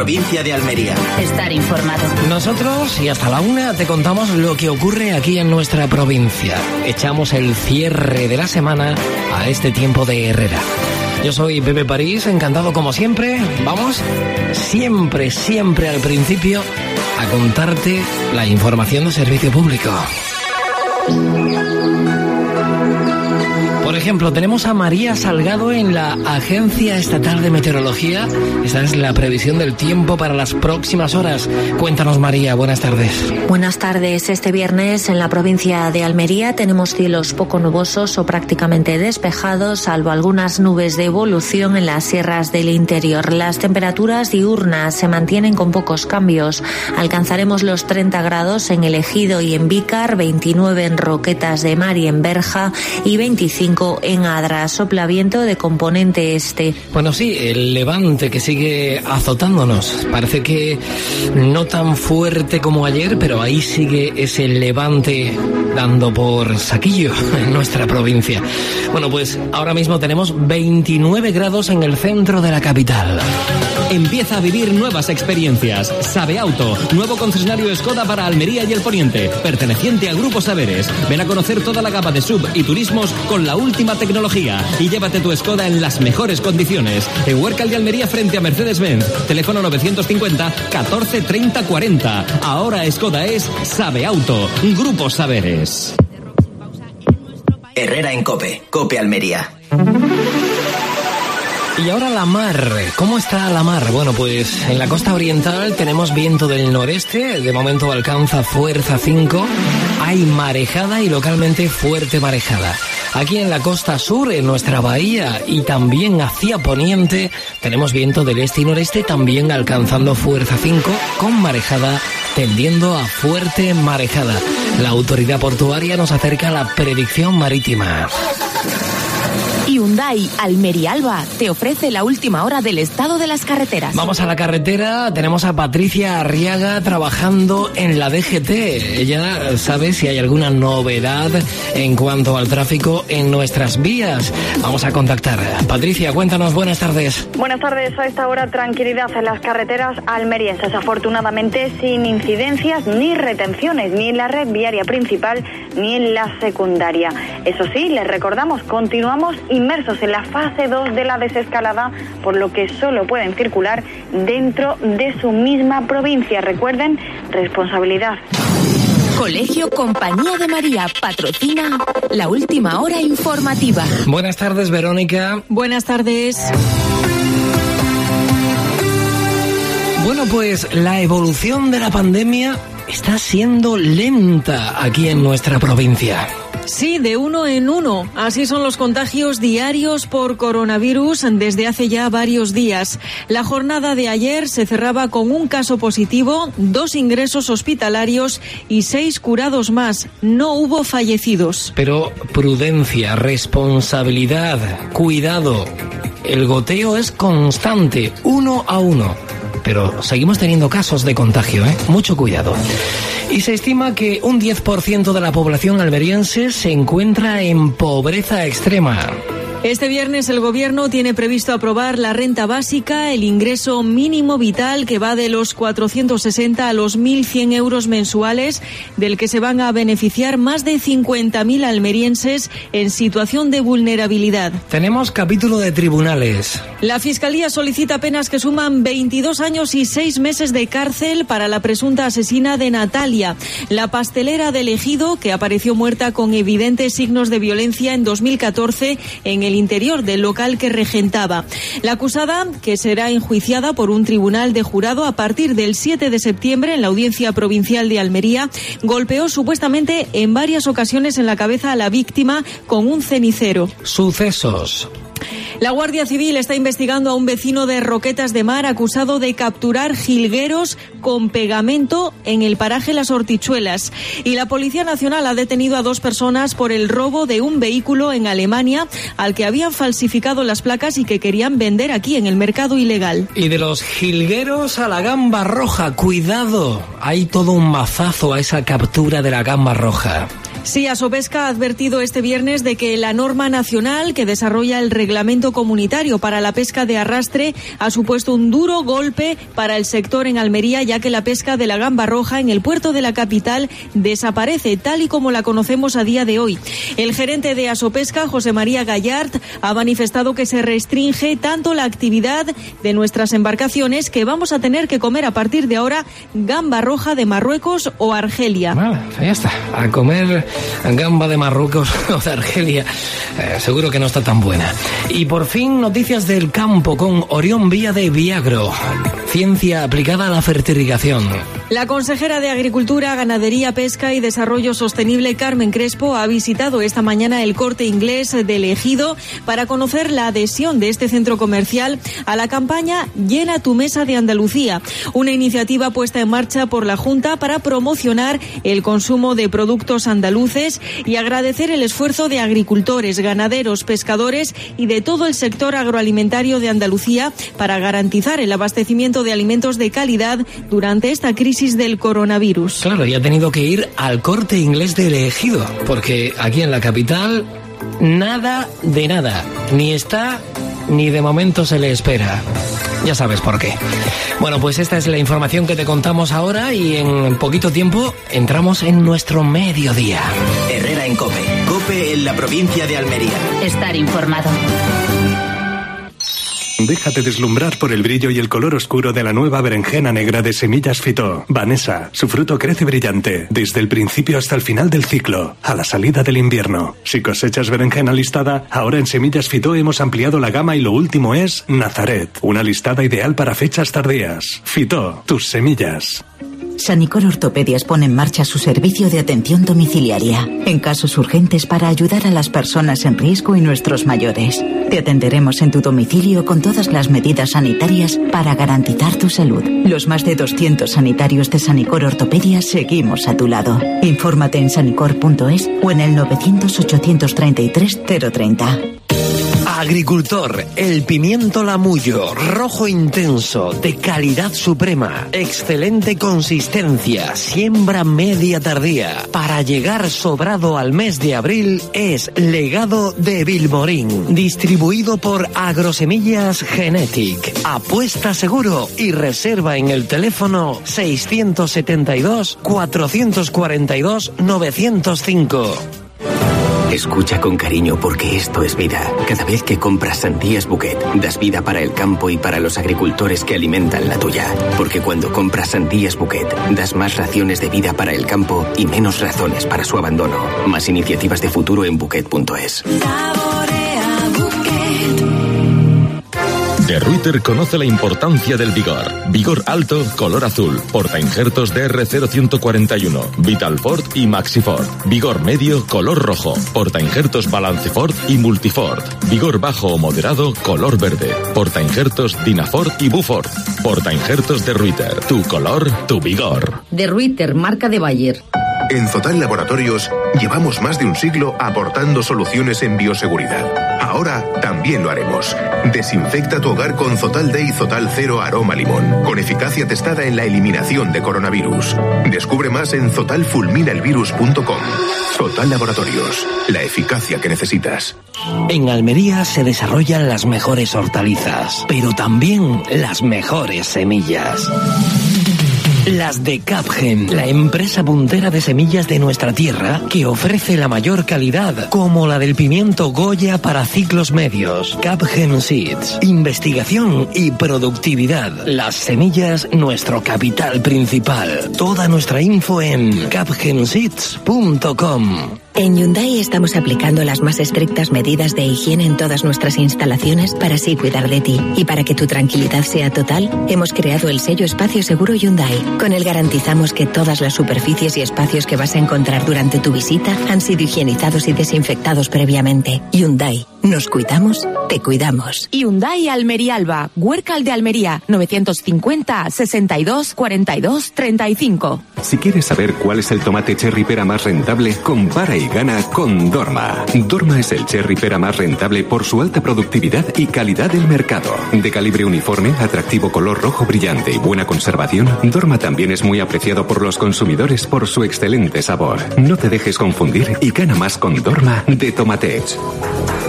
provincia de Almería. Estar informado. Nosotros, y hasta la 1, te contamos lo que ocurre aquí en nuestra provincia. Echamos el cierre de la semana a este tiempo de Herrera. Yo soy Pepe París, encantado como siempre. Vamos, siempre al principio, a contarte la información de servicio público. Por ejemplo, tenemos a María Salgado en la Agencia Estatal de Meteorología. Esta es la previsión del tiempo para las próximas horas. Cuéntanos, María, buenas tardes. Buenas tardes. Este viernes en la provincia de Almería tenemos cielos poco nubosos o prácticamente despejados, salvo algunas nubes de evolución en las sierras del interior. Las temperaturas diurnas se mantienen con pocos cambios. Alcanzaremos los 30 grados en El Ejido y en Vícar, 29 en Roquetas de Mar y en Berja y 25 en Adra. Sopla viento de componente este. Bueno, sí, el levante que sigue azotándonos. Parece que no tan fuerte como ayer, pero ahí sigue ese levante dando por saquillo en nuestra provincia. Bueno, pues ahora mismo tenemos 29 grados en el centro de la capital. Empieza a vivir nuevas experiencias. Sabe Auto, nuevo concesionario Skoda para Almería y el Poniente, perteneciente a Grupo Saberes. Ven a conocer toda la gama de sub y turismos con la última tecnología y llévate tu Skoda en las mejores condiciones. En Huércal de Almería frente a Mercedes-Benz. Teléfono 950 14 30 40. Ahora Skoda es Sabe Auto, Grupo Saberes. Herrera en COPE, COPE Almería. Y ahora la mar. ¿Cómo está la mar? Bueno, pues en la costa oriental tenemos viento del noreste, de momento alcanza fuerza 5, hay marejada y localmente fuerte marejada. Aquí en la costa sur, en nuestra bahía y también hacia poniente, tenemos viento del este y noreste también alcanzando fuerza 5 con marejada tendiendo a fuerte marejada. La autoridad portuaria nos acerca a la predicción marítima. Hyundai Almería Alba te ofrece la última hora del estado de las carreteras. Vamos a la carretera, tenemos a Patricia Arriaga trabajando en la DGT. Ella sabe si hay alguna novedad en cuanto al tráfico en nuestras vías. Vamos a contactar. Patricia, cuéntanos, buenas tardes. Buenas tardes, a esta hora tranquilidad en las carreteras almerienses, afortunadamente sin incidencias ni retenciones, ni en la red viaria principal ni en la secundaria. Eso sí, les recordamos, continuamos inmersos en la fase 2 de la desescalada, por lo que solo pueden circular dentro de su misma provincia. Recuerden, responsabilidad. Colegio Compañía de María patrocina la última hora informativa. Buenas tardes, Verónica. Buenas tardes. Bueno, pues la evolución de la pandemia está siendo lenta aquí en nuestra provincia. Sí, de uno en uno. Así son los contagios diarios por coronavirus desde hace ya varios días. La jornada de ayer se cerraba con un caso positivo, 2 ingresos hospitalarios y 6 curados más. No hubo fallecidos. Pero prudencia, responsabilidad, cuidado. El goteo es constante, 1 a 1. Pero seguimos teniendo casos de contagio, ¿eh? Mucho cuidado. Y se estima que un 10% de la población almeriense se encuentra en pobreza extrema. Este viernes el Gobierno tiene previsto aprobar la renta básica, el ingreso mínimo vital que va de los 460 a los 1.100 euros mensuales, del que se van a beneficiar más de 50.000 almerienses en situación de vulnerabilidad. Tenemos capítulo de tribunales. La Fiscalía solicita penas que suman 22 años y 6 meses de cárcel para la presunta asesina de Natalia, la pastelera del Ejido que apareció muerta con evidentes signos de violencia en 2014 en el interior del local que regentaba. La acusada, que será enjuiciada por un tribunal de jurado a partir del 7 de septiembre en la Audiencia Provincial de Almería, golpeó supuestamente en varias ocasiones en la cabeza a la víctima con un cenicero. Sucesos. La Guardia Civil está investigando a un vecino de Roquetas de Mar acusado de capturar jilgueros con pegamento en el paraje Las Hortichuelas. Y la Policía Nacional ha detenido a 2 personas por el robo de un vehículo en Alemania al que habían falsificado las placas y que querían vender aquí en el mercado ilegal. Y de los jilgueros a la gamba roja, cuidado, hay todo un mazazo a esa captura de la gamba roja. Sí, Asopesca ha advertido este viernes de que la norma nacional que desarrolla el reglamento comunitario para la pesca de arrastre ha supuesto un duro golpe para el sector en Almería, ya que la pesca de la gamba roja en el puerto de la capital desaparece, tal y como la conocemos a día de hoy. El gerente de Asopesca, José María Gallard, ha manifestado que se restringe tanto la actividad de nuestras embarcaciones que vamos a tener que comer a partir de ahora gamba roja de Marruecos o Argelia. Vale, ya está. A comer gamba de Marruecos o de Argelia. Seguro que no está tan buena. Y por fin, noticias del campo con Orión Vía de Viagro. Ciencia aplicada a la fertilización. La consejera de Agricultura, Ganadería, Pesca y Desarrollo Sostenible, Carmen Crespo, ha visitado esta mañana el Corte Inglés del Ejido para conocer la adhesión de este centro comercial a la campaña Llena tu mesa de Andalucía, una iniciativa puesta en marcha por la Junta para promocionar el consumo de productos andaluces y agradecer el esfuerzo de agricultores, ganaderos, pescadores y de todo el sector agroalimentario de Andalucía para garantizar el abastecimiento de alimentos de calidad durante esta crisis del coronavirus. Claro, y ha tenido que ir al Corte Inglés del Ejido, porque aquí en la capital nada de nada, ni está ni de momento se le espera. Ya sabes por qué. Bueno, pues esta es la información que te contamos ahora y en poquito tiempo entramos en nuestro mediodía. Herrera en COPE. COPE en la provincia de Almería. Estar informado. Déjate deslumbrar por el brillo y el color oscuro de la nueva berenjena negra de Semillas Fitó. Vanessa, su fruto crece brillante, desde el principio hasta el final del ciclo, a la salida del invierno. Si cosechas berenjena listada, ahora en Semillas Fitó hemos ampliado la gama y lo último es Nazaret, una listada ideal para fechas tardías. Fitó, tus semillas. Sanicor Ortopedias pone en marcha su servicio de atención domiciliaria, en casos urgentes para ayudar a las personas en riesgo y nuestros mayores. Te atenderemos en tu domicilio con todas las medidas sanitarias para garantizar tu salud. Los más de 200 sanitarios de Sanicor Ortopedias seguimos a tu lado. Infórmate en sanicor.es o en el 900-833-030. Agricultor, el pimiento Lamullo, rojo intenso, de calidad suprema, excelente consistencia, siembra media tardía. Para llegar sobrado al mes de abril es Legado de Vilmorín, distribuido por Agrosemillas Genetic. Apuesta seguro y reserva en el teléfono 672-442-905. Escucha con cariño porque esto es vida. Cada vez que compras sandías Bouquet, das vida para el campo y para los agricultores que alimentan la tuya. Porque cuando compras sandías Bouquet, das más raciones de vida para el campo y menos razones para su abandono. Más iniciativas de futuro en Bouquet.es. De Ruyter conoce la importancia del vigor. Vigor alto, color azul. Portainjertos DR0141, Vitalfort y Maxifort. Vigor medio, color rojo. Portainjertos Balancefort y Multifort. Vigor bajo o moderado, color verde. Portainjertos Dinafort y Bufort. Portainjertos de Ruyter. Tu color, tu vigor. De Ruyter, marca de Bayer. En Zotal Laboratorios llevamos más de un siglo aportando soluciones en bioseguridad. Ahora también lo haremos. Desinfecta tu hogar con Zotal Day Zotal Cero Aroma Limón, con eficacia testada en la eliminación de coronavirus. Descubre más en zotalfulminaelvirus.com. Zotal Laboratorios, la eficacia que necesitas. En Almería se desarrollan las mejores hortalizas, pero también las mejores semillas. Las de Capgen, la empresa puntera de semillas de nuestra tierra que ofrece la mayor calidad, como la del pimiento Goya para ciclos medios. Capgen Seeds, investigación y productividad. Las semillas, nuestro capital principal. Toda nuestra info en capgenseeds.com. En Hyundai estamos aplicando las más estrictas medidas de higiene en todas nuestras instalaciones para así cuidar de ti. Y para que tu tranquilidad sea total, hemos creado el sello Espacio Seguro Hyundai. Con él garantizamos que todas las superficies y espacios que vas a encontrar durante tu visita han sido higienizados y desinfectados previamente. Hyundai. Nos cuidamos, te cuidamos. Hyundai Almería Alba, Huércal de Almería, 950 62 42 35. Si quieres saber cuál es el tomate cherry pera más rentable, compara y y gana con Dorma. Dorma es el cherry pera más rentable por su alta productividad y calidad del mercado. De calibre uniforme, atractivo color rojo brillante y buena conservación, Dorma también es muy apreciado por los consumidores por su excelente sabor. No te dejes confundir y gana más con Dorma de Tomatech.